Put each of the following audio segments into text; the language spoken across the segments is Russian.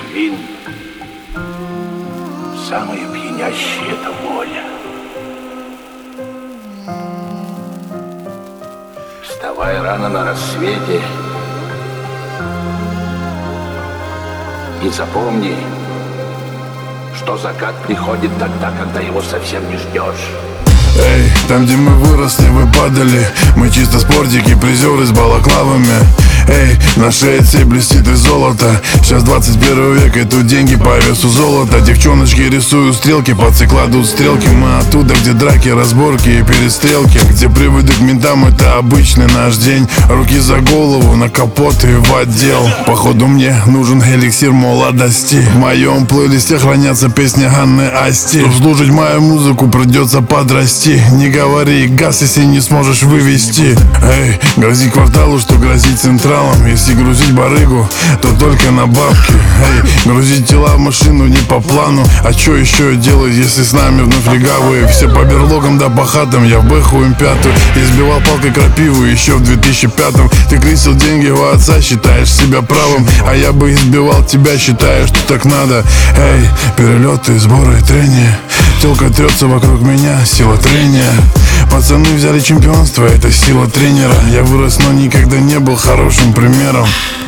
Вин. Самое пьянящее — это воля. Вставай рано на рассвете и запомни, что закат приходит тогда, когда его совсем не ждешь. Эй, там, где мы выросли, вы падали. Мы чисто спортики, призеры с балаклавами. Эй, на шее цепь блестит из золота. Сейчас 21 век, и тут деньги по весу золота. Девчоночки рисуют стрелки, пацы кладут стрелки. Мы оттуда, где драки, разборки и перестрелки, где приводы к ментам — это обычный наш день. Руки за голову, на капот и в отдел. Походу мне нужен эликсир молодости. В моем плейлисте хранятся песни Анны Асти. Чтоб слушать мою музыку, придется подрасти. Не говори газ, если не сможешь вывести. Эй, грози кварталу, что грозит централом. Если грузить барыгу, то только на бабки. Эй, грузить тела в машину не по плану. А что еще делать, если с нами вновь легавые? Все по берлогам да по хатам, я в бэху М5. Избивал палкой крапиву еще в 2005-м. Ты крысил деньги у отца, считаешь себя правым. А я бы избивал тебя, считая, что так надо. Эй, перелеты, сборы, трения. Телка трется вокруг меня, сила трения. Пацаны взяли чемпионство, это сила тренера. Я вырос, но никогда не был хорошим примером.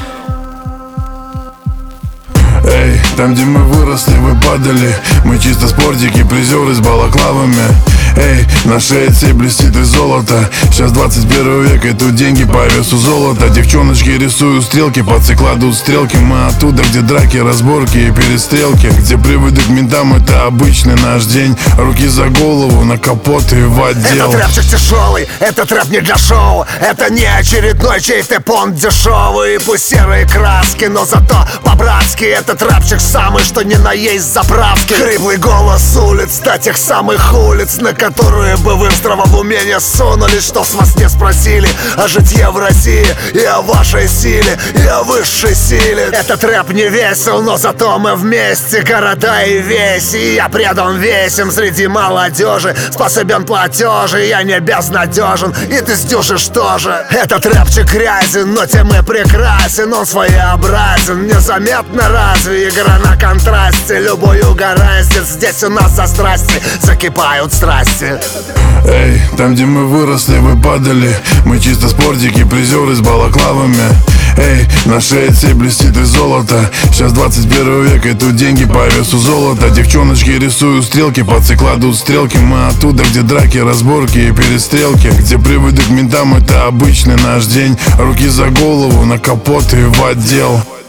Эй, там, где мы выросли, вы падали. Мы чисто спортики, призеры с балаклавами. Эй, на шее цепь блестит из золота. Сейчас 21 век, и тут деньги по весу золота. Девчоночки рисуют стрелки, пацы кладут стрелки. Мы оттуда, где драки, разборки и перестрелки, где приводы к ментам — это обычный наш день. Руки за голову, на капот и в отдел. Этот рэпчик тяжелый, этот рэп не для шоу. Это не очередной чей-то понт дешевый. Пусть серые краски, но зато по-братски. Этот рэпчик самый, что ни на есть заправки. Хриплый голос улиц, до тех самых улиц, на которые бы вы в здравом уме не сунулись. Что с вас не спросили о житье в России и о вашей силе, и о высшей силе. Этот рэп не весел, но зато мы вместе, города и весь. И я предан весим среди молодежи. Способен платежи, я не безнадежен, и ты сдюжишь тоже. Этот рэпчик грязен, но тем и прекрасен. Он своеобразен, незаметно разве. Игра на контрасте, любой угораздит. Здесь у нас за страсти закипают страсти. Эй, там, где мы выросли, вы падали. Мы чисто спортики, призеры с балаклавами. Эй, на шее цепь блестит из золота. Сейчас 21 век, и тут деньги по весу золота. Девчоночки рисуют стрелки, пацы кладут стрелки. Мы оттуда, где драки, разборки и перестрелки, где приводы к ментам — это обычный наш день. Руки за голову, на капот и в отдел.